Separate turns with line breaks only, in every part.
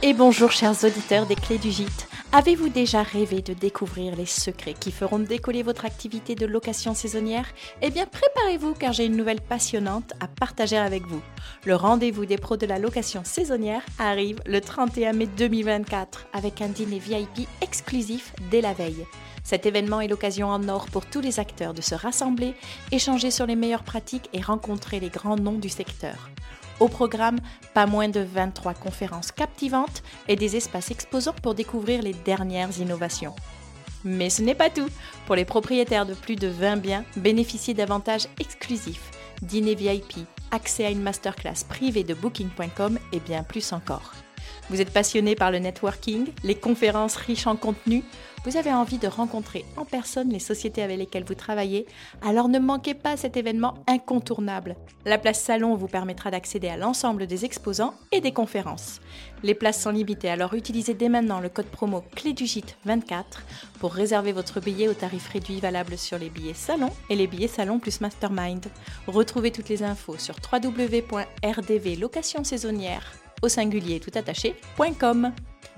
Et bonjour chers auditeurs des Clés du Gîte. Avez-vous déjà rêvé de découvrir les secrets qui feront décoller votre activité de location saisonnière ? Eh bien préparez-vous car j'ai une nouvelle passionnante à partager avec vous. Le rendez-vous des pros de la location saisonnière arrive le 31 mai 2024 avec un dîner VIP exclusif dès la veille. Cet événement est l'occasion en or pour tous les acteurs de se rassembler, échanger sur les meilleures pratiques et rencontrer les grands noms du secteur. Au programme, pas moins de 23 conférences captivantes et des espaces exposants pour découvrir les dernières innovations. Mais ce n'est pas tout. Pour les propriétaires de plus de 20 biens, bénéficiez d'avantages exclusifs, dîner VIP, accès à une masterclass privée de Booking.com et bien plus encore. Vous êtes passionné par le networking, les conférences riches en contenu, vous avez envie de rencontrer en personne les sociétés avec lesquelles vous travaillez, alors ne manquez pas cet événement incontournable. La place salon vous permettra d'accéder à l'ensemble des exposants et des conférences. Les places sont limitées, alors utilisez dès maintenant le code promo CLÉSDUGITE24 pour réserver votre billet au tarif réduit valable sur les billets salon et les billets salon plus mastermind. Retrouvez toutes les infos sur www.rdvlocationsaisonnière au singulier tout attaché.com.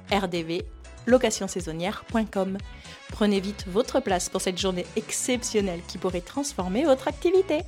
rdvlocationsaisonnière.com. Prenez vite votre place pour cette journée exceptionnelle qui pourrait transformer votre activité.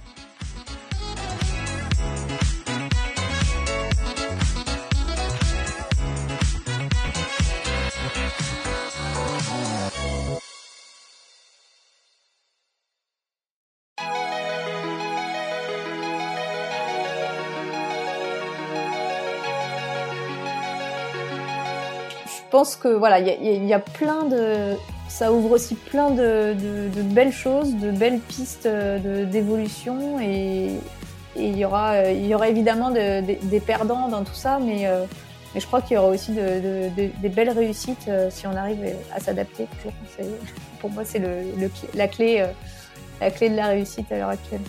Je pense que voilà, il y a plein de, ça ouvre aussi plein de belles choses, de belles pistes d'évolution et il y aura évidemment des perdants dans tout ça, mais je crois qu'il y aura aussi des belles réussites si on arrive à s'adapter. Pour moi, c'est la clé de la réussite à l'heure actuelle.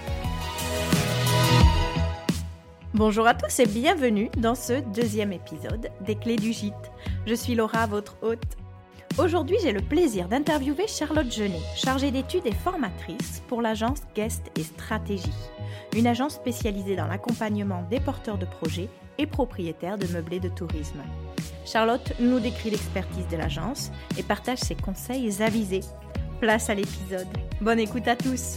Bonjour à tous et bienvenue dans ce deuxième épisode des Clés du Gîte. Je suis Laura, votre hôte. Aujourd'hui, j'ai le plaisir d'interviewer Charlotte Genet, chargée d'études et formatrice pour l'agence Guest et Stratégie, une agence spécialisée dans l'accompagnement des porteurs de projets et propriétaires de meublés de tourisme. Charlotte nous décrit l'expertise de l'agence et partage ses conseils avisés. Place à l'épisode. Bonne écoute à tous.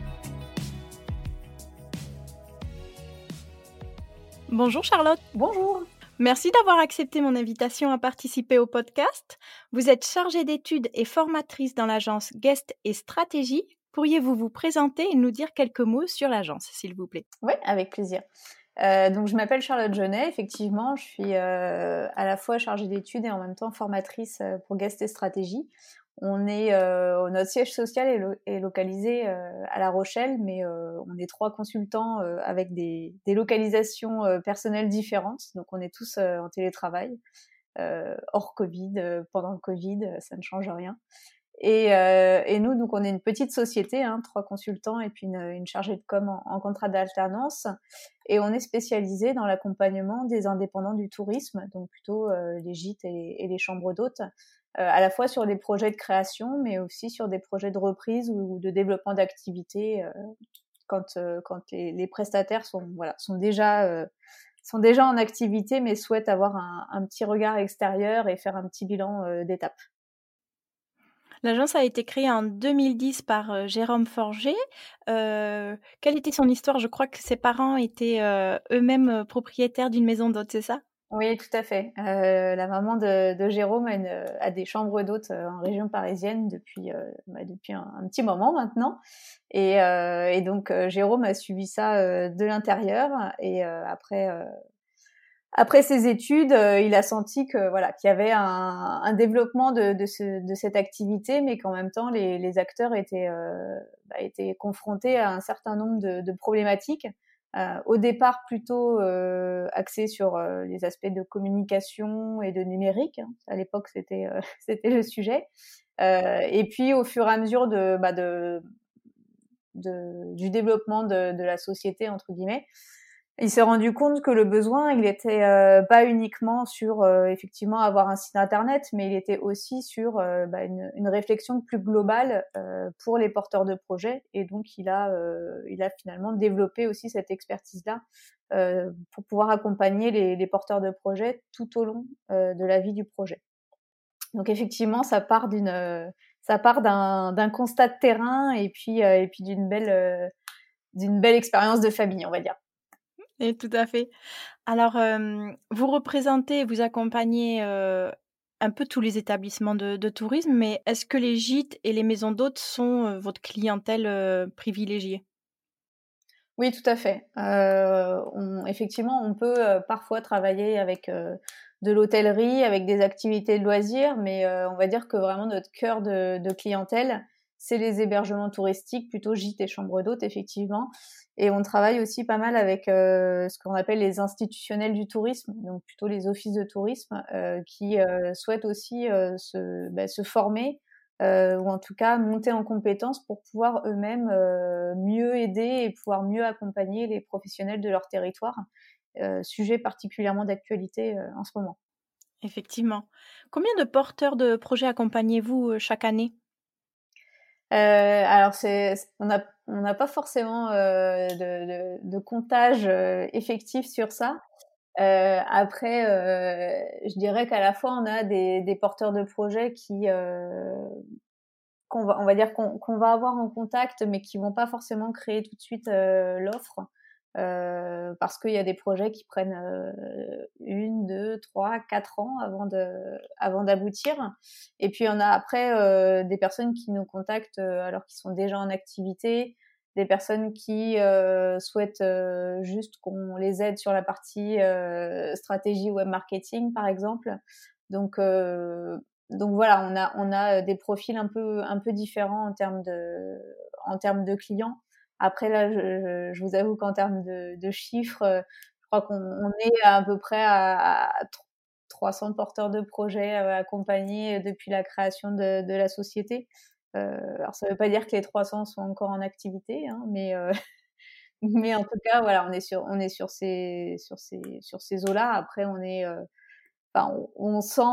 Bonjour Charlotte.
Bonjour.
Merci d'avoir accepté mon invitation à participer au podcast. Vous êtes chargée d'études et formatrice dans l'agence Guest et Stratégie. Pourriez-vous vous présenter et nous dire quelques mots sur l'agence, s'il vous plaît ?
Oui, avec plaisir. Donc je m'appelle Charlotte Genet, effectivement, je suis à la fois chargée d'études et en même temps formatrice pour Guest et Stratégie. Notre siège social est localisé à La Rochelle, mais on est 3 consultants avec des localisations personnelles différentes. Donc on est tous en télétravail, hors Covid, pendant le Covid, ça ne change rien. Et nous, donc on est une petite société, 3 consultants et puis une chargée de com en contrat d'alternance. Et on est spécialisé dans l'accompagnement des indépendants du tourisme, donc plutôt les gîtes et les chambres d'hôtes, à la fois sur des projets de création, mais aussi sur des projets de reprise ou de développement d'activité quand les prestataires sont déjà en activité, mais souhaitent avoir un petit regard extérieur et faire un petit bilan d'étape.
L'agence a été créée en 2010 par Jérôme Forger. Quelle était son histoire ? Je crois que ses parents étaient eux-mêmes propriétaires d'une maison d'hôtes, c'est ça ?
Oui, tout à fait. La maman de Jérôme a des chambres d'hôtes en région parisienne depuis un petit moment maintenant. Et donc Jérôme a suivi ça de l'intérieur. Et après ses études, il a senti que qu'il y avait un développement de cette activité, mais qu'en même temps les acteurs étaient confrontés à un certain nombre de problématiques. Au départ plutôt axé sur les aspects de communication et de numérique. À l'époque, c'était le sujet. Et puis, au fur et à mesure du développement de la société, entre guillemets, Il s'est rendu compte que le besoin, il était pas uniquement sur effectivement avoir un site internet, mais il était aussi sur une réflexion plus globale pour les porteurs de projets. Et donc il a finalement développé aussi cette expertise-là pour pouvoir accompagner les porteurs de projets tout au long de la vie du projet. Donc effectivement, ça part d'un constat de terrain et puis d'une belle expérience de famille, on va dire.
Et tout à fait. Alors, vous représentez, vous accompagnez, un peu tous les établissements de tourisme, mais est-ce que les gîtes et les maisons d'hôtes sont, votre clientèle, privilégiée?
Oui, tout à fait. Effectivement, on peut parfois travailler avec de l'hôtellerie, avec des activités de loisirs, mais on va dire que vraiment notre cœur de clientèle, c'est les hébergements touristiques, plutôt gîtes et chambres d'hôtes, effectivement. Et on travaille aussi pas mal avec ce qu'on appelle les institutionnels du tourisme, donc plutôt les offices de tourisme, qui souhaitent aussi se former ou en tout cas monter en compétences pour pouvoir eux-mêmes mieux aider et pouvoir mieux accompagner les professionnels de leur territoire, sujet particulièrement d'actualité en ce moment.
Effectivement. Combien de porteurs de projets accompagnez-vous, chaque année?
Alors on n'a pas forcément de comptage effectif sur ça. Après, je dirais qu'à la fois on a des porteurs de projets on va dire qu'on va avoir en contact, mais qui vont pas forcément créer tout de suite l'offre, parce qu'il y a des projets qui prennent 1, 2, 3, 4 ans avant d'aboutir. Et puis on a après des personnes qui nous contactent alors qu'ils sont déjà en activité, des personnes qui souhaitent juste qu'on les aide sur la partie stratégie web marketing, par exemple. Donc euh, donc voilà, on a des profils un peu différents en termes de clients. Après là, je vous avoue qu'en termes de chiffres, je crois qu'on est à peu près à 300 porteurs de projets accompagnés depuis la création de la société. Alors ça veut pas dire que les 300 sont encore en activité, hein, mais mais en tout cas voilà, on est sur ces eaux-là. Après enfin, on sent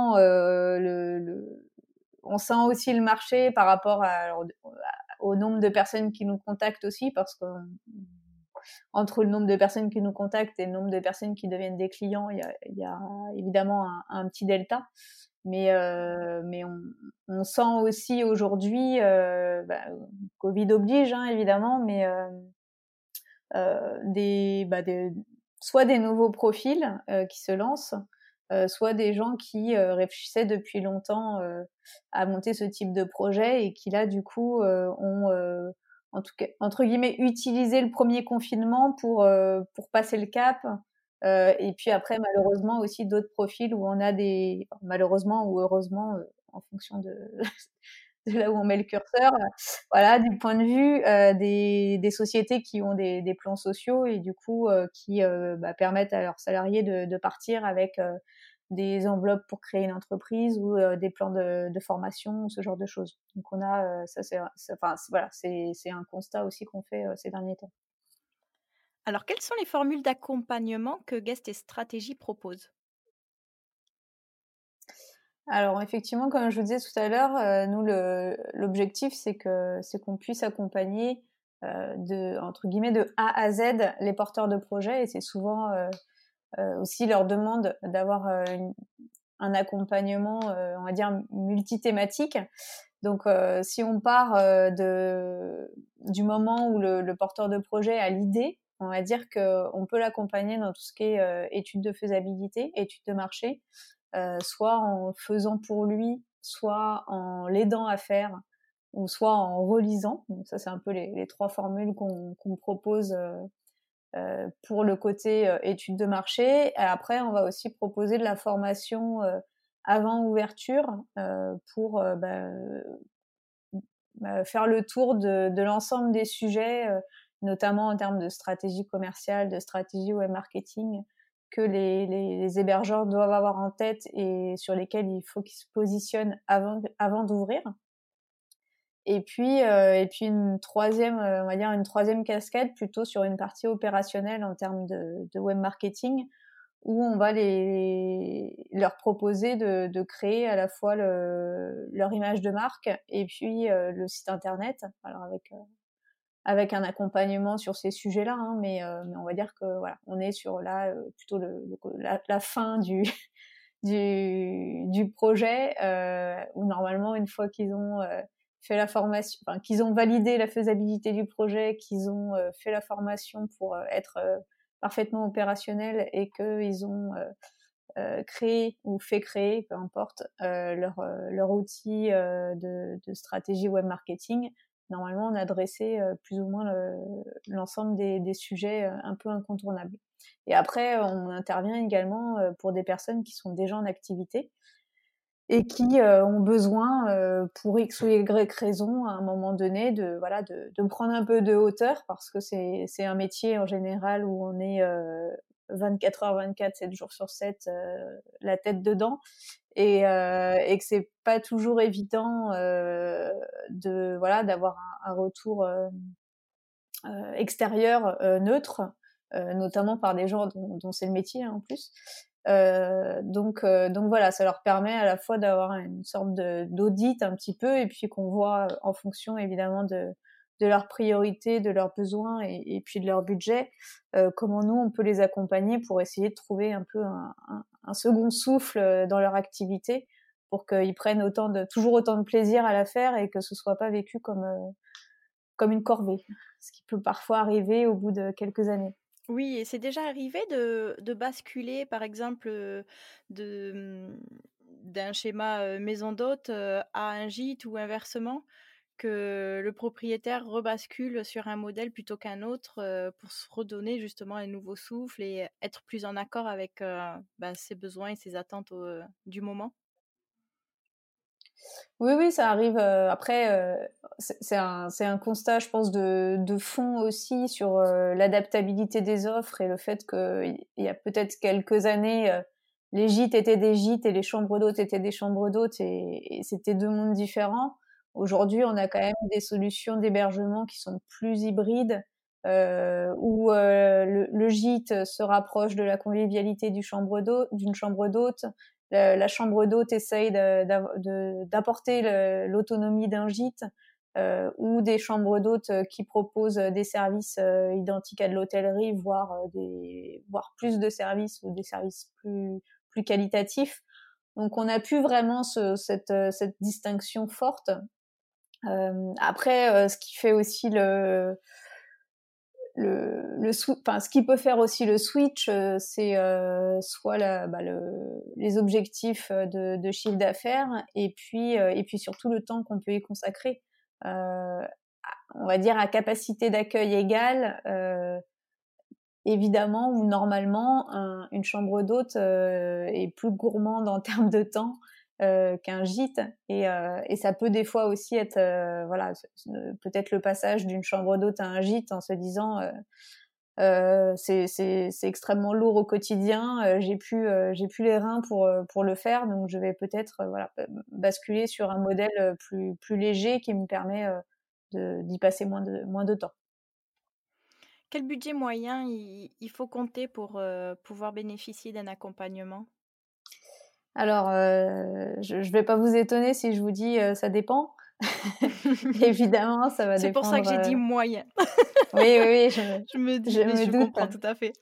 on sent aussi le marché par rapport au nombre de personnes qui nous contactent aussi, parce que entre le nombre de personnes qui nous contactent et le nombre de personnes qui deviennent des clients, il y a évidemment un petit delta. Mais on sent aussi aujourd'hui, Covid oblige, hein, évidemment, mais soit des nouveaux profils qui se lancent, soit des gens qui réfléchissaient depuis longtemps à monter ce type de projet et qui là du coup ont en tout cas entre guillemets utilisé le premier confinement pour passer le cap. Et puis après malheureusement aussi d'autres profils où on a malheureusement ou heureusement en fonction de là où on met le curseur, voilà, du point de vue des sociétés qui ont des plans sociaux et du coup qui permettent à leurs salariés de partir avec des enveloppes pour créer une entreprise ou des plans de formation, ce genre de choses. Donc on a ça, voilà, c'est un constat aussi qu'on fait ces derniers temps.
Alors, quelles sont les formules d'accompagnement que Guest et Stratégie proposent?
Alors effectivement, comme je vous disais tout à l'heure, nous l'objectif c'est qu'on puisse accompagner de entre guillemets «de A à Z» les porteurs de projets, et c'est souvent aussi leur demande d'avoir un accompagnement, on va dire multithématique. Donc si on part du moment où le porteur de projet a l'idée, on va dire qu'on peut l'accompagner dans tout ce qui est étude de faisabilité, étude de marché, soit en faisant pour lui, soit en l'aidant à faire, ou soit en relisant. Donc ça, c'est un peu les 3 formules qu'on propose pour le côté étude de marché. Et après, on va aussi proposer de la formation avant ouverture pour faire le tour de l'ensemble des sujets, notamment en termes de stratégie commerciale, de stratégie web marketing, que les hébergeurs doivent avoir en tête et sur lesquels il faut qu'ils se positionnent avant d'ouvrir. Et puis une troisième, on va dire une troisième casquette plutôt sur une partie opérationnelle en termes de web marketing, où on va leur proposer de créer à la fois leur image de marque et puis le site internet. Alors avec un accompagnement sur ces sujets-là, hein, mais on va dire que voilà, on est sur là plutôt la fin du projet, où normalement une fois qu'ils ont fait la formation, enfin qu'ils ont validé la faisabilité du projet, qu'ils ont fait la formation pour être parfaitement opérationnels et qu'ils ont créé ou fait créer, peu importe, leur outil de stratégie web marketing. Normalement, on a dressé plus ou moins l'ensemble des sujets un peu incontournables. Et après, on intervient également pour des personnes qui sont déjà en activité et qui ont besoin, pour X ou Y raison, à un moment donné, de prendre un peu de hauteur, parce que c'est un métier en général où on est 24h/24, 7 jours sur 7, la tête dedans, et que c'est pas toujours évident d'avoir un retour extérieur neutre, notamment par des gens dont c'est le métier, hein, en plus. Donc voilà, ça leur permet à la fois d'avoir une sorte d'audit un petit peu, et puis qu'on voit en fonction évidemment de leurs priorités, de leurs besoins et puis de leur budget, comment nous on peut les accompagner pour essayer de trouver un peu un second souffle dans leur activité, pour qu'ils prennent toujours autant de plaisir à la faire et que ce soit pas vécu comme une corvée, ce qui peut parfois arriver au bout de quelques années.
Oui, et c'est déjà arrivé de basculer, par exemple, de, d'un schéma, maison d'hôte, à un gîte, ou inversement? Que le propriétaire rebascule sur un modèle plutôt qu'un autre, pour se redonner justement un nouveau souffle et être plus en accord avec, ses besoins et ses attentes du moment?
Oui, oui, ça arrive. Après, c'est un constat, je pense, de fond aussi sur l'adaptabilité des offres et le fait qu'il y a peut-être quelques années, les gîtes étaient des gîtes et les chambres d'hôtes étaient des chambres d'hôtes, et c'était deux mondes différents. Aujourd'hui, on a quand même des solutions d'hébergement qui sont plus hybrides, où le gîte se rapproche de la convivialité d'une chambre d'hôte. La chambre d'hôte essaye d'apporter l'autonomie d'un gîte, ou des chambres d'hôtes qui proposent des services identiques à de l'hôtellerie, voire plus de services, ou des services plus qualitatifs. Donc on n'a plus vraiment cette distinction forte. Après, ce qui fait aussi ce qui peut faire aussi le switch, c'est soit les objectifs de chiffre d'affaires, et puis surtout le temps qu'on peut y consacrer. On va dire à capacité d'accueil égale, évidemment ou normalement, une chambre d'hôte est plus gourmande en termes de temps qu'un gîte, et ça peut des fois aussi être peut-être le passage d'une chambre d'hôte à un gîte en se disant c'est extrêmement lourd au quotidien, j'ai plus les reins pour le faire, donc je vais peut-être basculer sur un modèle plus léger qui me permet d'y passer moins de temps.
Quel budget moyen il faut compter pour, pouvoir bénéficier d'un accompagnement?
Alors, je vais pas vous étonner si je vous dis, ça dépend. Évidemment, ça va
C'est pour ça que
dépendre,
j'ai dit moyen.
oui, oui, oui,
Je me
je
dis, mais
me
je
doute.
comprends tout à fait.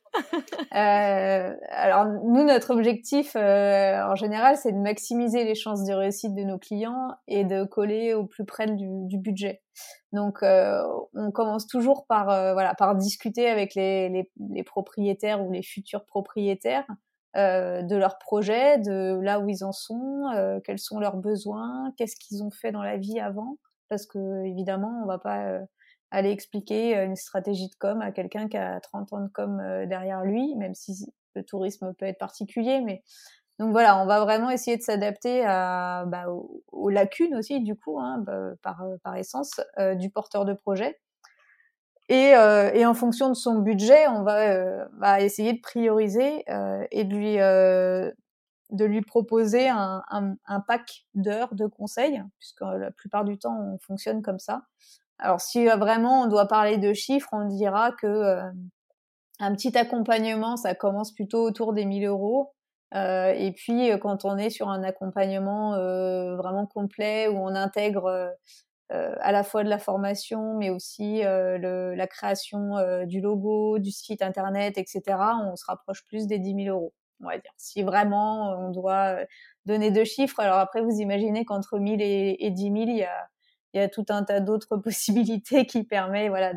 Alors nous, notre objectif, en général, c'est de maximiser les chances de réussite de nos clients et de coller au plus près du budget. Donc, on commence toujours par discuter avec les propriétaires ou les futurs propriétaires de leurs projets, de là où ils en sont, quels sont leurs besoins, qu'est-ce qu'ils ont fait dans la vie avant. Parce que évidemment, on va pas aller expliquer une stratégie de com à quelqu'un qui a 30 ans de com derrière lui, même si le tourisme peut être particulier. Mais donc voilà, on va vraiment essayer de s'adapter aux lacunes aussi, du coup, hein, par essence, du porteur de projet. Et en fonction de son budget, on va essayer de prioriser et de lui de lui proposer un pack d'heures de conseils, puisque la plupart du temps, on fonctionne comme ça. Alors, si vraiment on doit parler de chiffres, on dira que un petit accompagnement, ça commence plutôt autour des 1 000 €. Et puis, quand on est sur un accompagnement vraiment complet, où on intègre à la fois de la formation, mais aussi la création du logo, du site internet, etc., on se rapproche plus des 10 000 €, on va dire. Si vraiment on doit donner 2 chiffres, alors après, vous imaginez qu'entre 1 000 et 10 000, il y a tout un tas d'autres possibilités qui permettent voilà,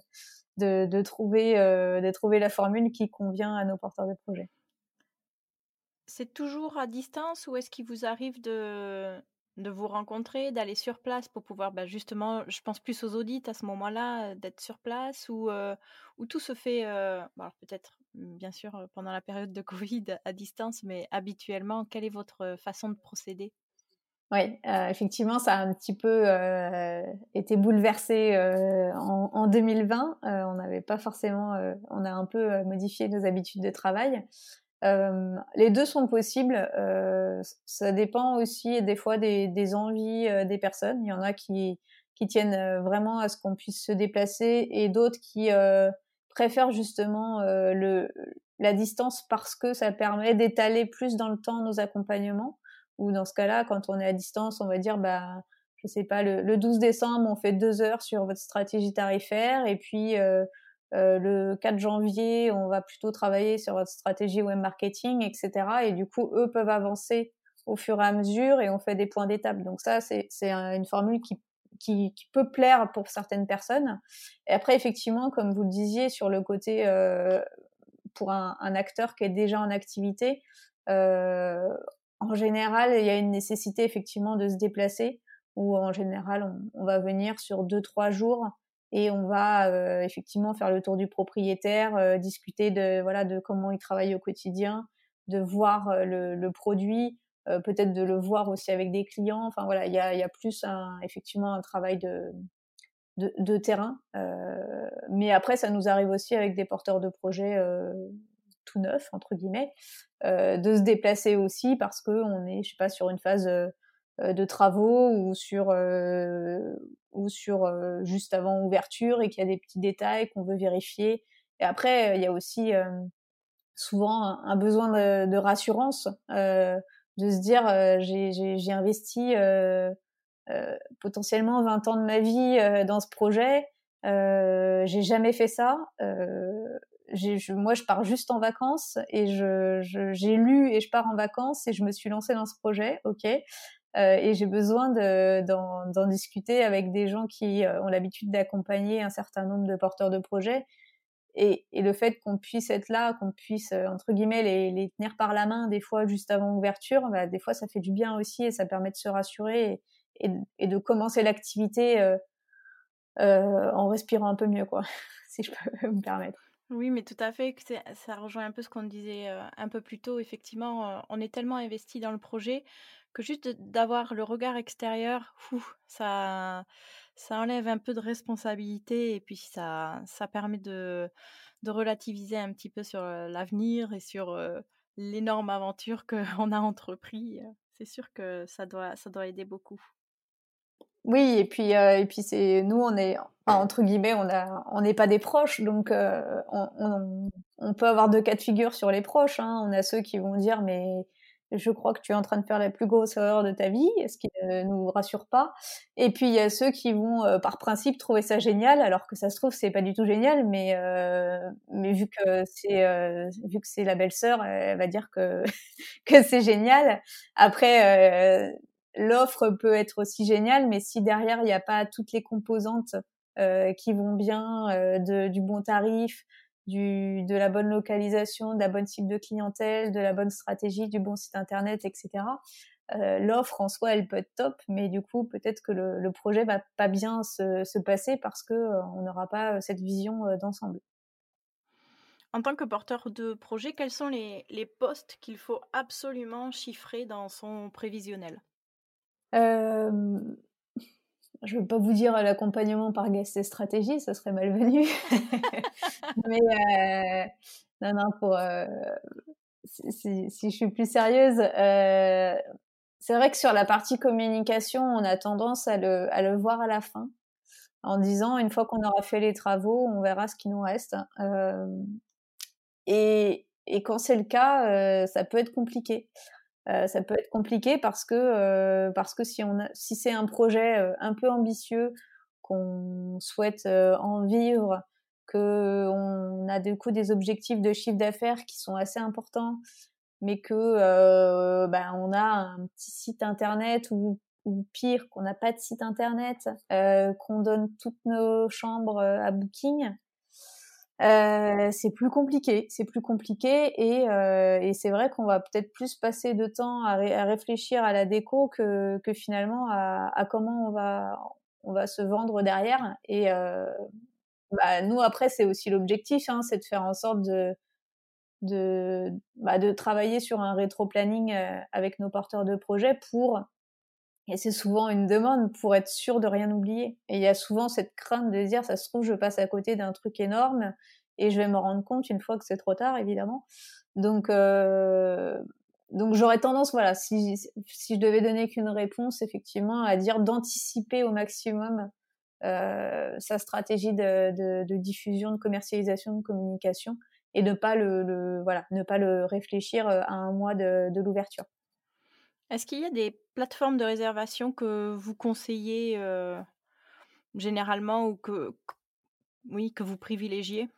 de trouver la formule qui convient à nos porteurs de projets.
C'est toujours à distance ou est-ce qu'il vous arrive de vous rencontrer, d'aller sur place pour pouvoir, bah, justement, je pense plus aux audits à ce moment-là, d'être sur place ou tout se fait, bon alors peut-être, bien sûr, pendant la période de covid à distance, mais habituellement, quelle est votre façon de procéder?
Oui, effectivement, ça a un petit peu été bouleversé en 2020. On n'avait pas forcément, on a un peu modifié nos habitudes de travail. Les 2 sont possibles. Ça dépend aussi des fois des envies des personnes. Il y en a qui tiennent vraiment à ce qu'on puisse se déplacer et d'autres qui préfèrent justement la distance parce que ça permet d'étaler plus dans le temps nos accompagnements. Ou dans ce cas-là, quand on est à distance, on va dire, bah, je sais pas, le 12 décembre, on fait 2 heures sur votre stratégie tarifaire et puis le 4 janvier, on va plutôt travailler sur votre stratégie web marketing, etc. Et du coup, eux peuvent avancer au fur et à mesure et on fait des points d'étape. Donc ça, c'est une formule qui peut plaire pour certaines personnes. Et après, effectivement, comme vous le disiez, sur le côté pour un acteur qui est déjà en activité, euh, en général, il y a une nécessité effectivement de se déplacer, où en général, on va venir sur 2-3 jours et on va effectivement faire le tour du propriétaire, discuter de comment il travaille au quotidien, de voir le produit, peut-être de le voir aussi avec des clients. Enfin voilà, il y a plus effectivement un travail de terrain. Mais après, ça nous arrive aussi avec des porteurs de projets tout neufs, entre guillemets, de se déplacer aussi parce qu'on est, je sais pas, sur une phase de travaux ou sur juste avant ouverture et qu'il y a des petits détails qu'on veut vérifier. Et après, il y a aussi souvent un besoin de rassurance, de se dire j'ai investi potentiellement 20 ans de ma vie dans ce projet. J'ai jamais fait ça. Moi, je pars juste en vacances et j'ai lu et je pars en vacances et je me suis lancée dans ce projet. Ok. Et j'ai besoin d'en discuter avec des gens qui ont l'habitude d'accompagner un certain nombre de porteurs de projets. Et le fait qu'on puisse être là, qu'on puisse, entre guillemets, les tenir par la main des fois juste avant ouverture, bah, des fois ça fait du bien aussi et ça permet de se rassurer et de commencer l'activité en respirant un peu mieux, quoi, si je peux me permettre.
Oui, mais tout à fait, que ça rejoint un peu ce qu'on disait, un peu plus tôt. Effectivement, on est tellement investi dans le projet que juste d'avoir le regard extérieur, ça enlève un peu de responsabilité et puis ça permet de relativiser un petit peu sur, l'avenir et sur, l'énorme aventure qu'on a entrepris, c'est sûr que ça doit aider beaucoup.
Oui, et puis c'est nous, on est, enfin, entre guillemets, on n'est pas des proches, donc on peut avoir 2 cas de figure sur les proches, hein. On a ceux qui vont dire: «Mais je crois que tu es en train de faire la plus grosse erreur de ta vie», ce qui ne nous rassure pas. Et puis il y a ceux qui vont, par principe, trouver ça génial, alors que ça se trouve, c'est pas du tout génial, mais vu que c'est la belle-sœur, elle va dire que que c'est génial. Après, l'offre peut être aussi géniale, mais si derrière il n'y a pas toutes les composantes qui vont bien, du bon tarif, de la bonne localisation, de la bonne cible de clientèle, de la bonne stratégie, du bon site internet, etc. L'offre en soi, elle peut être top, mais du coup, peut-être que le projet va pas bien se passer parce que on n'aura pas cette vision d'ensemble.
En tant que porteur de projet, quels sont les postes qu'il faut absolument chiffrer dans son prévisionnel?
Euh, Je ne veux pas vous dire l'accompagnement par guest et stratégie, ça serait malvenu. Mais non, non, si je suis plus sérieuse, c'est vrai que sur la partie communication, on a tendance à le voir à la fin, en disant une fois qu'on aura fait les travaux, on verra ce qui nous reste. Et quand c'est le cas, ça peut être compliqué. Ça peut être compliqué parce que si c'est un projet un peu ambitieux, qu'on souhaite en vivre, qu'on a du coup des objectifs de chiffre d'affaires qui sont assez importants, mais que on a un petit site internet ou pire qu'on n'a pas de site internet, qu'on donne toutes nos chambres à Booking, c'est plus compliqué et c'est vrai qu'on va peut-être plus passer de temps à réfléchir à la déco que finalement à comment on va se vendre derrière. Et nous après c'est aussi l'objectif, hein, c'est de faire en sorte de travailler sur un rétro-planning avec nos porteurs de projets et c'est souvent une demande pour être sûr de rien oublier. Et il y a souvent cette crainte de dire, ça se trouve, je passe à côté d'un truc énorme et je vais me rendre compte une fois que c'est trop tard, évidemment. Donc, donc j'aurais tendance, voilà, si je devais donner qu'une réponse, effectivement, à dire d'anticiper au maximum sa stratégie de diffusion, de commercialisation, de communication et de pas ne pas le réfléchir à un mois de l'ouverture.
Est-ce qu'il y a des plateformes de réservation que vous conseillez, généralement ou oui, que vous privilégiez?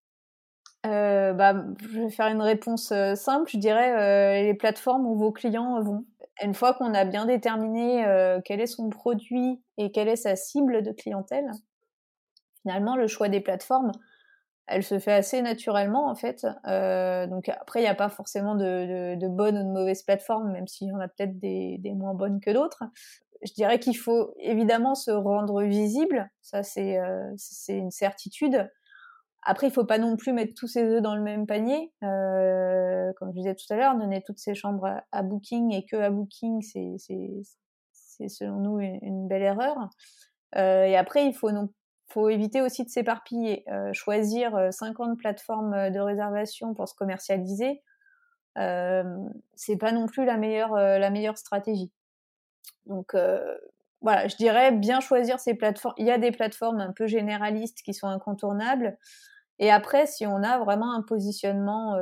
Je vais faire une réponse simple, je dirais les plateformes où vos clients vont. Une fois qu'on a bien déterminé quel est son produit et quelle est sa cible de clientèle, finalement le choix des plateformes, elle se fait assez naturellement en fait. Donc après il n'y a pas forcément de bonnes ou de mauvaises plateformes, même s'il y en a peut-être des moins bonnes que d'autres. Je dirais qu'il faut évidemment se rendre visible, ça c'est une certitude. Après, il faut pas non plus mettre tous ses œufs dans le même panier. Comme je disais tout à l'heure, donner toutes ses chambres à Booking et que à Booking, c'est selon nous une belle erreur. Et après, faut éviter aussi de s'éparpiller. Choisir 50 plateformes de réservation pour se commercialiser, c'est pas non plus la meilleure stratégie. Donc voilà, je dirais bien choisir ces plateformes. Il y a des plateformes un peu généralistes qui sont incontournables. Et après, si on a vraiment un positionnement,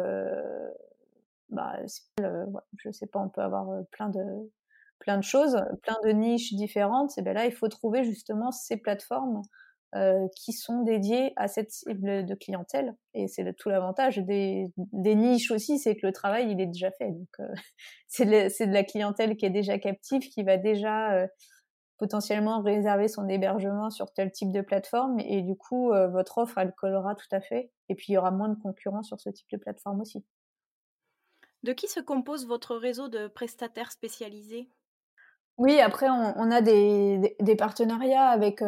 je sais pas, on peut avoir plein de choses, plein de niches différentes. Et ben là, il faut trouver justement ces plateformes qui sont dédiées à cette cible de clientèle. Et c'est tout l'avantage des niches aussi, c'est que le travail il est déjà fait. Donc c'est de la clientèle qui est déjà captive, qui va déjà potentiellement réserver son hébergement sur tel type de plateforme et du coup votre offre elle collera tout à fait et puis il y aura moins de concurrents sur ce type de plateforme aussi.
De qui se compose votre réseau de prestataires spécialisés?
Oui, après on a des partenariats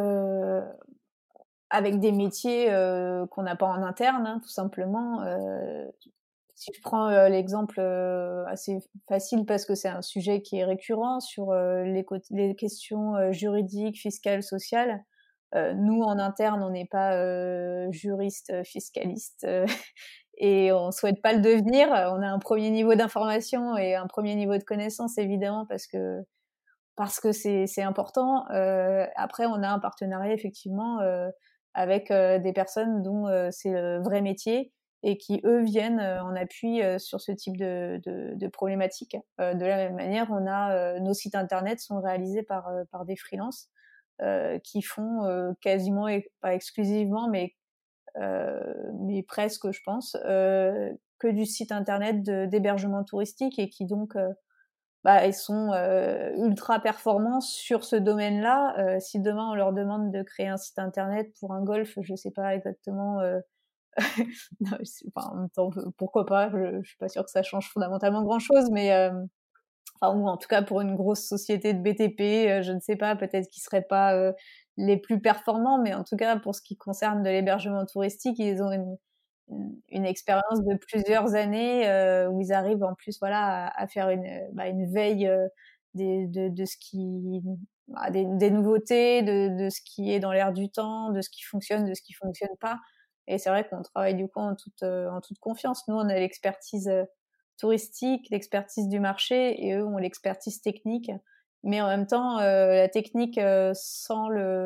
avec des métiers qu'on n'a pas en interne, hein, tout simplement. Si je prends l'exemple assez facile parce que c'est un sujet qui est récurrent sur les questions juridiques, fiscales, sociales. Nous, en interne, on n'est pas juriste, fiscaliste, et on souhaite pas le devenir. On a un premier niveau d'information et un premier niveau de connaissance, évidemment, parce que c'est important. Après, on a un partenariat effectivement avec des personnes dont c'est le vrai métier et qui eux viennent en appui sur ce type de problématiques. De la même manière, on a nos sites internet sont réalisés par des freelances qui font quasiment pas exclusivement, mais presque, je pense, que du site internet d'hébergement touristique et qui donc ils sont ultra performants sur ce domaine-là. Si demain on leur demande de créer un site internet pour un golf, je sais pas exactement. Non, en même temps, pourquoi pas. Je suis pas sûre que ça change fondamentalement grand-chose, mais ou en tout cas pour une grosse société de BTP, je ne sais pas, peut-être qu'ils seraient pas les plus performants, mais en tout cas pour ce qui concerne de l'hébergement touristique, ils ont une expérience de plusieurs années où ils arrivent en plus voilà à faire une veille de ce qui des nouveautés, de ce qui est dans l'air du temps, de ce qui fonctionne, de ce qui fonctionne pas. Et c'est vrai qu'on travaille du coup en toute confiance. Nous, on a l'expertise touristique, l'expertise du marché, et eux ont l'expertise technique. Mais en même temps, la technique sans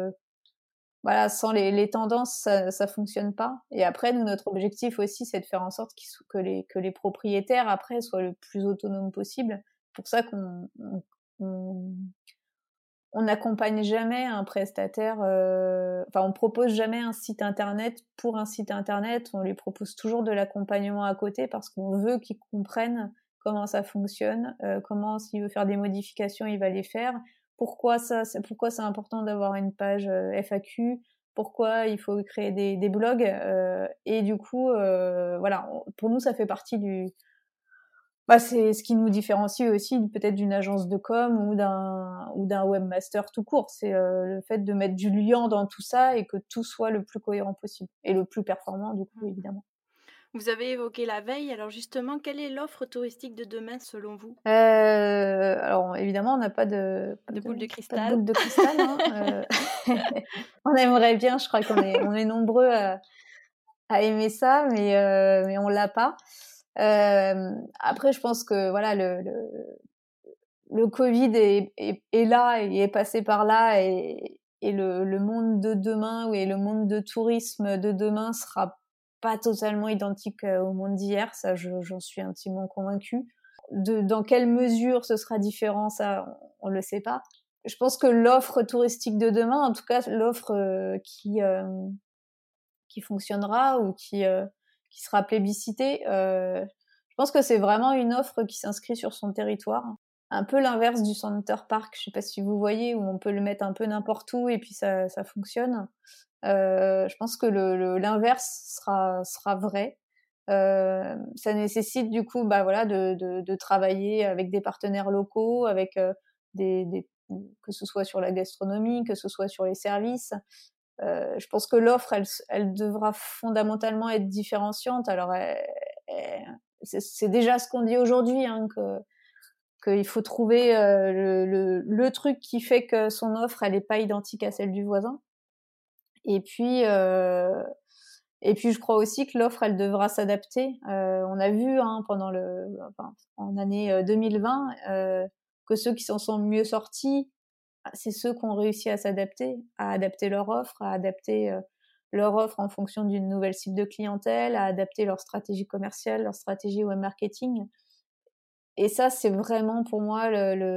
les tendances, ça fonctionne pas. Et après, nous, notre objectif aussi, c'est de faire en sorte que les propriétaires après soient le plus autonomes possible. C'est pour ça on n'accompagne jamais un prestataire, on propose jamais un site internet pour un site internet. On lui propose toujours de l'accompagnement à côté parce qu'on veut qu'ils comprennent comment ça fonctionne, comment, s'il veut faire des modifications, il va les faire. Pourquoi c'est important d'avoir une page FAQ, pourquoi il faut créer des blogs, et du coup, pour nous, ça fait partie c'est ce qui nous différencie aussi peut-être d'une agence de com ou d'un webmaster tout court. C'est le fait de mettre du liant dans tout ça et que tout soit le plus cohérent possible et le plus performant, du coup, évidemment.
Vous avez évoqué la veille, alors justement, quelle est l'offre touristique de demain selon vous?
Alors évidemment, on n'a pas de
Boule de
pas de
cristal?
boule de cristal, hein, on aimerait bien, je crois on est nombreux à aimer ça, mais on l'a pas. Après, je pense que voilà, le Covid est là et est passé par là, et le monde de demain, et le monde de tourisme de demain sera pas totalement identique au monde d'hier. Ça, j'en suis intimement convaincue. Dans quelle mesure ce sera différent, ça, on le sait pas. Je pense que l'offre touristique de demain, en tout cas l'offre qui fonctionnera ou qui sera plébiscitée, je pense que c'est vraiment une offre qui s'inscrit sur son territoire. Un peu l'inverse du Center Park, je sais pas si vous voyez, où on peut le mettre un peu n'importe où et puis ça fonctionne. Je pense que l'inverse sera vrai. Ça nécessite du coup de travailler avec des partenaires locaux, avec des que ce soit sur la gastronomie, que ce soit sur les services. Je pense que l'offre, elle devra fondamentalement être différenciante. Alors, c'est déjà ce qu'on dit aujourd'hui, hein, qu'il faut trouver le truc qui fait que son offre, elle n'est pas identique à celle du voisin. Et puis, je crois aussi que l'offre, elle devra s'adapter. On a vu en année 2020 que ceux qui s'en sont mieux sortis, c'est ceux qui ont réussi à s'adapter, à adapter leur offre en fonction d'une nouvelle cible de clientèle, à adapter leur stratégie commerciale, leur stratégie web marketing. Et ça, c'est vraiment pour moi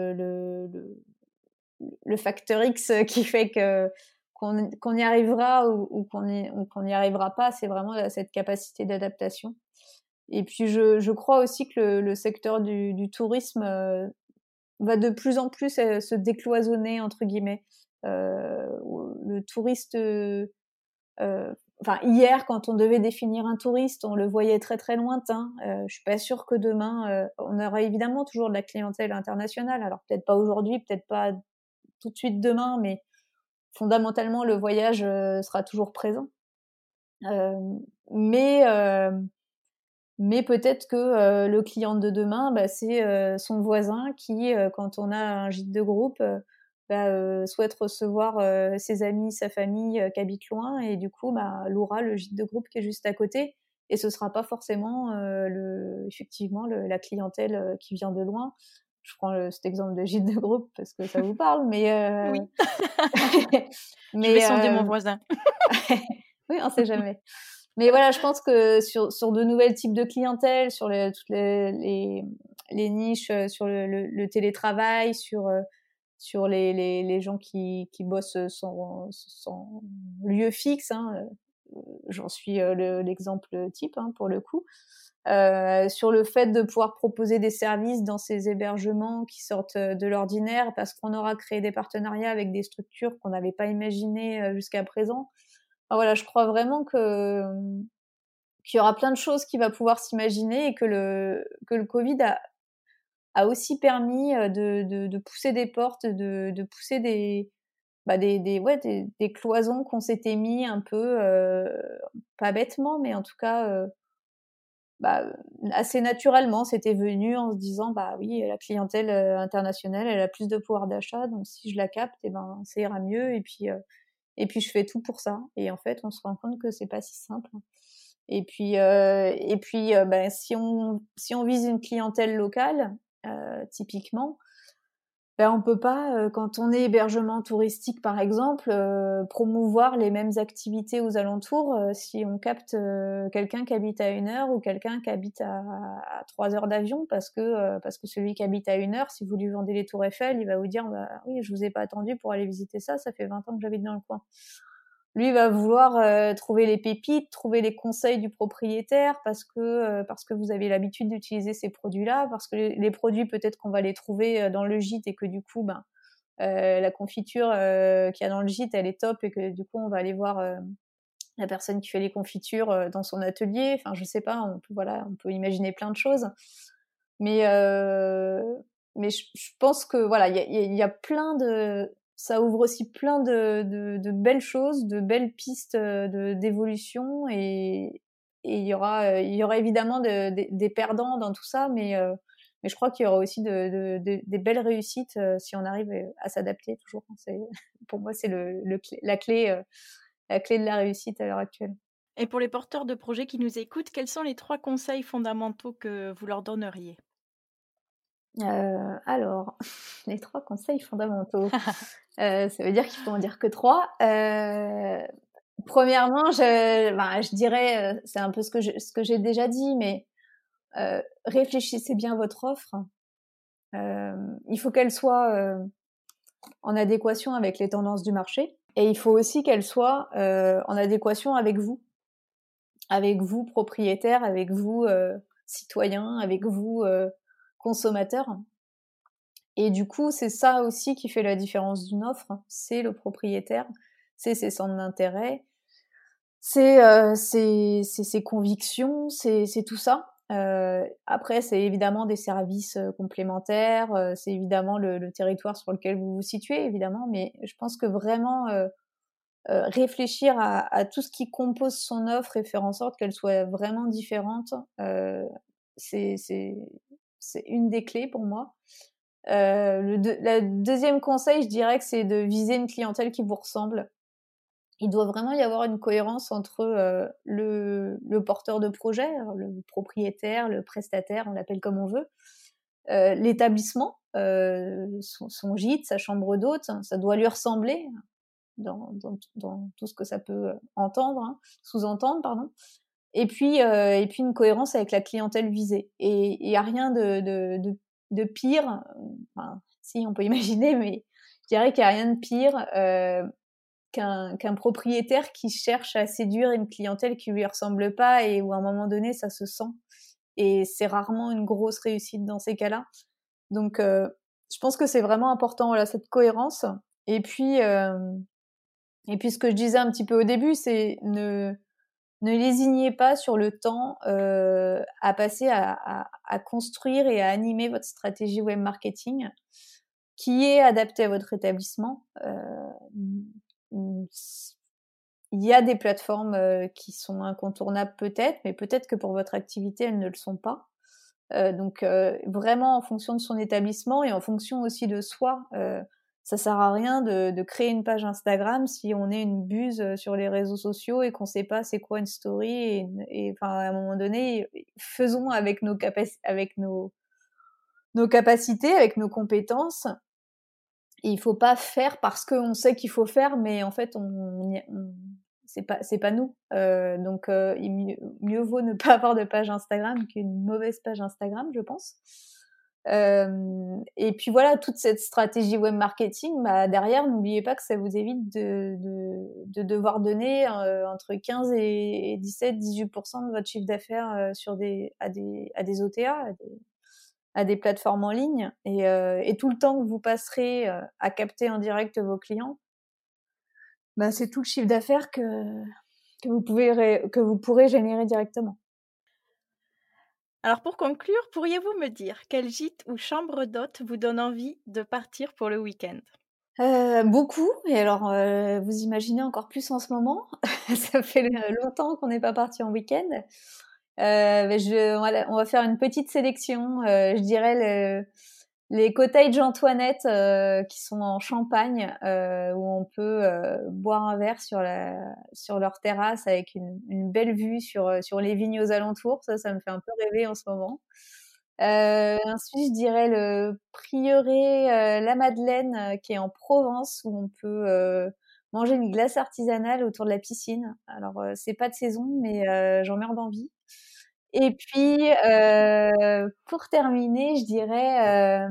le facteur X qui fait qu'on y arrivera ou qu'on n'y arrivera pas. C'est vraiment cette capacité d'adaptation. Et puis je crois aussi que le secteur du tourisme va de plus en plus se décloisonner, entre guillemets. Le touriste, hier, quand on devait définir un touriste, on le voyait très très lointain. Je suis pas sûre que demain, on aura évidemment toujours de la clientèle internationale. Alors peut-être pas aujourd'hui, peut-être pas tout de suite demain, mais fondamentalement le voyage sera toujours présent. Mais peut-être que le client de demain, c'est son voisin qui, quand on a un gîte de groupe, souhaite recevoir ses amis, sa famille qui habite loin, et du coup louera le gîte de groupe qui est juste à côté. Et ce sera pas forcément effectivement la clientèle qui vient de loin. Je prends cet exemple de gîte de groupe parce que ça vous parle, mais
Oui, je vais
mais
sonder mon voisin.
oui, on sait jamais. Mais voilà, je pense que sur de nouvelles types de clientèle, sur toutes les niches, sur le télétravail, sur les gens qui bossent sans lieu fixe, hein, j'en suis l'exemple type, hein, pour le coup. Sur le fait de pouvoir proposer des services dans ces hébergements qui sortent de l'ordinaire parce qu'on aura créé des partenariats avec des structures qu'on n'avait pas imaginées jusqu'à présent. Enfin, voilà, je crois vraiment qu'il y aura plein de choses qui va pouvoir s'imaginer, et que le Covid a aussi permis de pousser des portes, de pousser des cloisons qu'on s'était mis un peu, pas bêtement, mais en tout cas, bah, assez naturellement. C'était venu en se disant: «Bah oui, la clientèle internationale, elle a plus de pouvoir d'achat, donc si je la capte, et ben, ça ira mieux, et puis je fais tout pour ça». Et en fait, on se rend compte que c'est pas si simple. Et puis, si on vise une clientèle locale, typiquement, on peut pas, quand on est hébergement touristique par exemple, promouvoir les mêmes activités aux alentours, si on capte, quelqu'un qui habite à 1 heure ou quelqu'un qui habite à 3 heures d'avion parce que celui qui habite à 1 heure, si vous lui vendez les tours Eiffel, il va vous dire: «Bah oui, je vous ai pas attendu pour aller visiter ça, ça fait 20 ans que j'habite dans le coin». Lui va vouloir trouver les pépites, trouver les conseils du propriétaire parce que vous avez l'habitude d'utiliser ces produits-là, parce que les produits peut-être qu'on va les trouver dans le gîte et que du coup, la confiture qu'il y a dans le gîte, elle est top et que du coup on va aller voir la personne qui fait les confitures dans son atelier. Enfin, je sais pas, on peut imaginer plein de choses. Mais je pense que voilà, il y a plein de ça ouvre aussi plein de belles choses, de belles pistes d'évolution il y aura évidemment des perdants dans tout ça, mais je crois qu'il y aura aussi des belles réussites si on arrive à s'adapter toujours. Pour moi, c'est la clé de la réussite à l'heure actuelle.
Et pour les porteurs de projets qui nous écoutent, quels sont les 3 conseils fondamentaux que vous leur donneriez?
Alors, les 3 conseils fondamentaux, ça veut dire qu'il faut en dire que 3. Premièrement, je dirais, c'est un peu ce que j'ai déjà dit, mais réfléchissez bien à votre offre. Il faut qu'elle soit, en adéquation avec les tendances du marché et il faut aussi qu'elle soit, en adéquation avec vous propriétaire, avec vous, citoyen, avec vous, consommateur. Et du coup, c'est ça aussi qui fait la différence d'une offre, c'est le propriétaire, c'est ses centres d'intérêt, c'est ses convictions, c'est tout ça. Après, c'est évidemment des services, complémentaires, c'est évidemment le territoire sur lequel vous vous situez, évidemment, mais je pense que vraiment, réfléchir à tout ce qui compose son offre et faire en sorte qu'elle soit vraiment différente, c'est c'est c'est une des clés pour moi. La 2e conseil, je dirais que c'est de viser une clientèle qui vous ressemble. Il doit vraiment y avoir une cohérence entre, le porteur de projet, le propriétaire, le prestataire, on l'appelle comme on veut, l'établissement, son gîte, sa chambre d'hôte, ça doit lui ressembler dans tout ce que ça peut, entendre, hein, sous-entendre, pardon. Et puis une cohérence avec la clientèle visée. Et il y a rien de pire, enfin si on peut imaginer, mais je dirais qu'il y a rien de pire, qu'un propriétaire qui cherche à séduire une clientèle qui lui ressemble pas et où à un moment donné ça se sent. Et c'est rarement une grosse réussite dans ces cas-là. Donc je pense que c'est vraiment important, voilà, cette cohérence. Et puis, ce que je disais un petit peu au début, c'est ne lésignez pas sur le temps à passer à construire et à animer votre stratégie web marketing qui est adaptée à votre établissement. Il y a des plateformes qui sont incontournables peut-être, mais peut-être que pour votre activité, elles ne le sont pas. Donc vraiment en fonction de son établissement et en fonction aussi de soi. Ça sert à rien de créer une page Instagram si on est une buse sur les réseaux sociaux et qu'on sait pas c'est quoi une story et enfin à un moment donné, faisons avec nos capacités, avec nos compétences. Et il faut pas faire parce qu'on sait qu'il faut faire, mais en fait c'est pas nous. Donc mieux vaut ne pas avoir de page Instagram qu'une mauvaise page Instagram, je pense. Et puis voilà, toute cette stratégie web marketing, derrière, n'oubliez pas que ça vous évite de devoir donner entre 15 et 17-18% de votre chiffre d'affaires à des OTA, à des plateformes en ligne. Et tout le temps que vous passerez à capter en direct vos clients, c'est tout le chiffre d'affaires que vous pourrez générer directement.
Alors pour conclure, pourriez-vous me dire quel gîte ou chambre d'hôte vous donne envie de partir pour le week-end?
Beaucoup. Et alors, vous imaginez encore plus en ce moment. Ça fait longtemps qu'on n'est pas parti en week-end. On va faire une petite sélection. Je dirais les cottages Antoinette qui sont en Champagne, où on peut boire un verre sur leur terrasse avec une belle vue sur les vignes aux alentours. Ça me fait un peu rêver en ce moment. Ensuite, je dirais le prieuré La Madeleine qui est en Provence, où on peut manger une glace artisanale autour de la piscine. Alors, c'est pas de saison, mais j'en meurs d'envie. Et puis, pour terminer, je dirais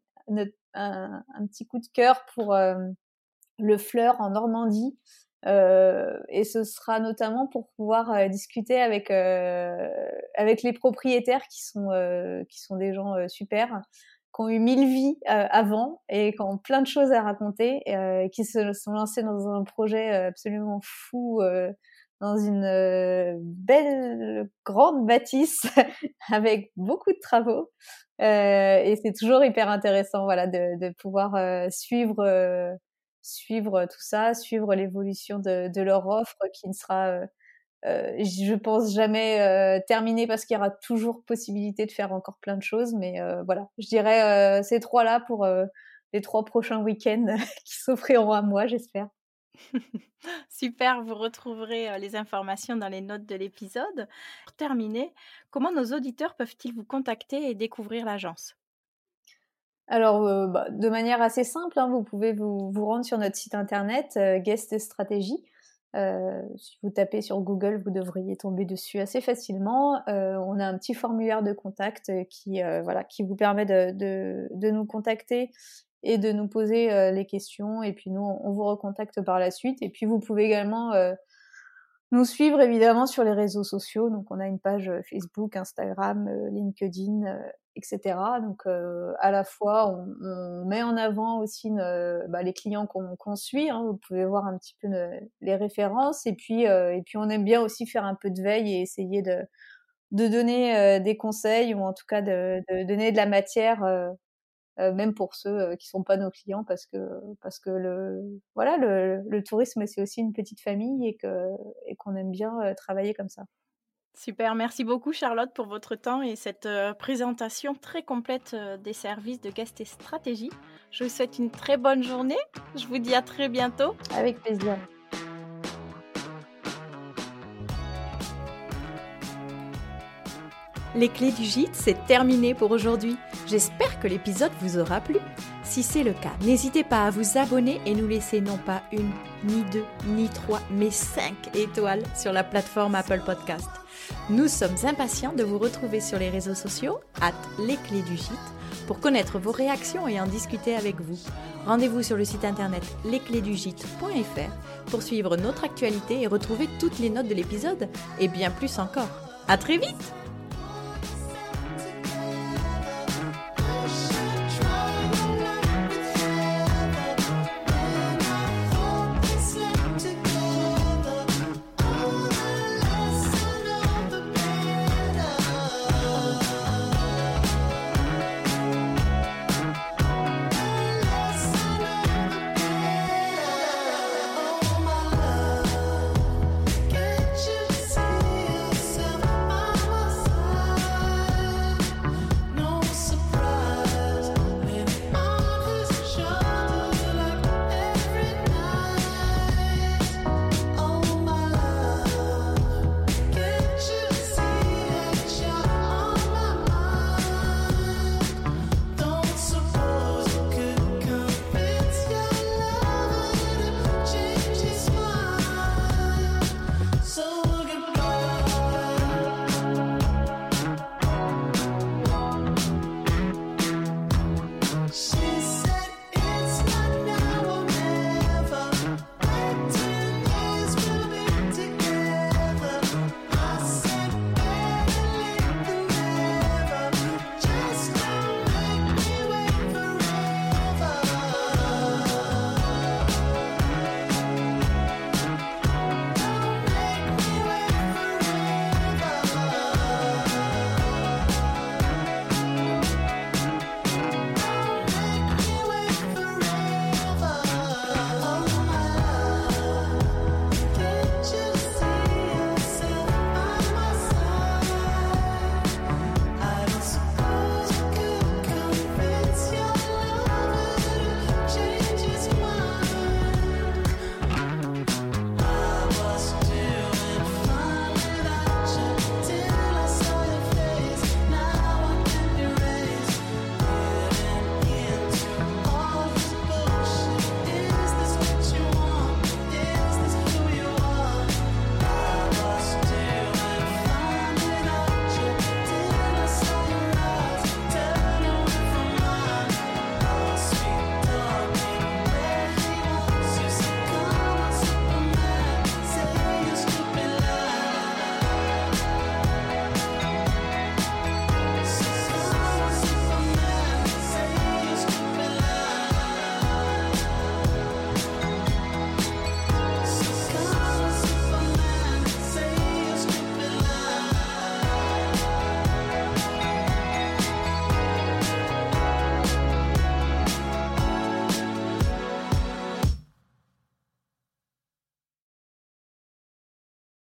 un petit coup de cœur pour le Fleur en Normandie. Et ce sera notamment pour pouvoir discuter avec les propriétaires qui sont des gens super, qui ont eu 1000 vies avant et qui ont plein de choses à raconter, et qui se sont lancés dans un projet absolument fou, dans une belle grande bâtisse avec beaucoup de travaux. Et c'est toujours hyper intéressant, voilà, de pouvoir suivre tout ça, suivre l'évolution de leur offre qui ne sera, je pense, jamais terminée, parce qu'il y aura toujours possibilité de faire encore plein de choses. Mais voilà, je dirais ces trois-là pour les 3 prochains week-ends qui s'offriront à moi, j'espère.
Super, vous retrouverez les informations dans les notes de l'épisode. Pour terminer, comment nos auditeurs peuvent-ils vous contacter et découvrir l'agence?
Alors, de manière assez simple, hein, vous pouvez vous rendre sur notre site internet, Guest Stratégie. Si vous tapez sur Google, vous devriez tomber dessus assez facilement. On a un petit formulaire de contact qui vous permet de nous contacter et de nous poser les questions. Et puis nous, on vous recontacte par la suite. Et puis vous pouvez également nous suivre évidemment sur les réseaux sociaux. Donc on a une page Facebook, Instagram, LinkedIn, etc. Donc à la fois on met en avant aussi les clients qu'on suit, hein. Vous pouvez voir un petit peu les références, et puis on aime bien aussi faire un peu de veille et essayer de donner des conseils, ou en tout cas de donner de la matière, même pour ceux qui sont pas nos clients, parce que le tourisme, c'est aussi une petite famille, et qu'on aime bien travailler comme ça.
Super, merci beaucoup Charlotte pour votre temps et cette présentation très complète des services de Guest et Stratégie. Je vous souhaite une très bonne journée. Je vous dis à très bientôt.
Avec plaisir.
Les clés du gîte, c'est terminé pour aujourd'hui. J'espère que l'épisode vous aura plu. Si c'est le cas, n'hésitez pas à vous abonner et nous laisser non pas 1, ni 2, ni 3, mais 5 étoiles sur la plateforme Apple Podcast. Nous sommes impatients de vous retrouver sur les réseaux sociaux, @lesclésdugîte, pour connaître vos réactions et en discuter avec vous. Rendez-vous sur le site internet lesclésdugîte.fr pour suivre notre actualité et retrouver toutes les notes de l'épisode, et bien plus encore. À très vite!